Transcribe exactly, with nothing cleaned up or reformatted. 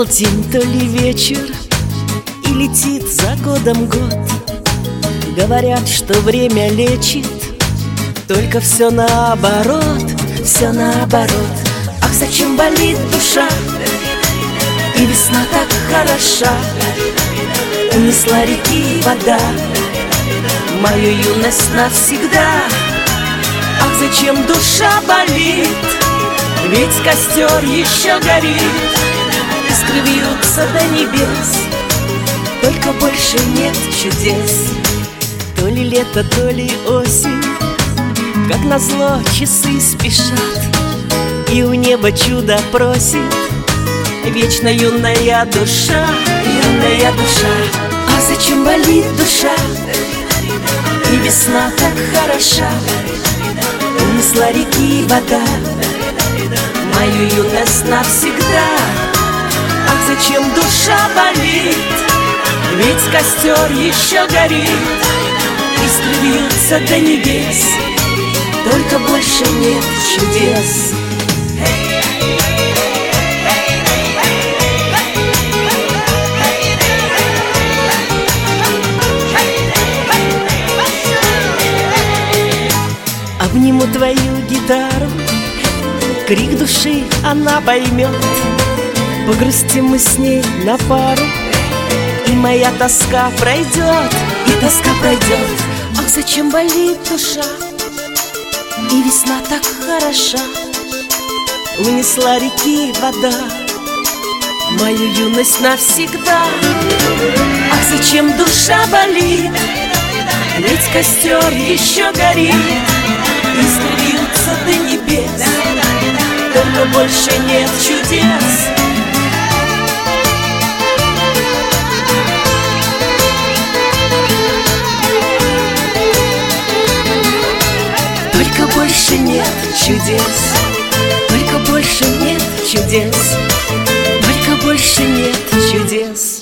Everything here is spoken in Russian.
полдень, то ли вечер, и летит за годом год. Говорят, что время лечит, только все наоборот, все наоборот. Ах, зачем болит душа, и весна так хороша. Унесла реки вода мою юность навсегда. Ах, зачем душа болит, ведь костер еще горит. Искры вьются до небес, только больше нет чудес. То ли лето, то ли осень, как назло часы спешат, и у неба чудо просит вечно юная душа, юная душа. А зачем болит душа, и весна так хороша. Унесла реки вода мою юность навсегда. Ах, зачем душа болит, ведь костер еще горит. Искры вьются до небес, только больше нет чудес. Обниму твою гитару, крик души она поймет. Погрустим мы с ней на пару, и моя тоска пройдет, и тоска пройдет. Ах, зачем болит душа, и весна так хороша. Унесла реки вода мою юность навсегда. Ах, зачем душа болит, ведь костер еще горит. Искры вьются до небес, только больше нет чудес. Только больше нет чудес, только больше нет чудес, только больше нет чудес.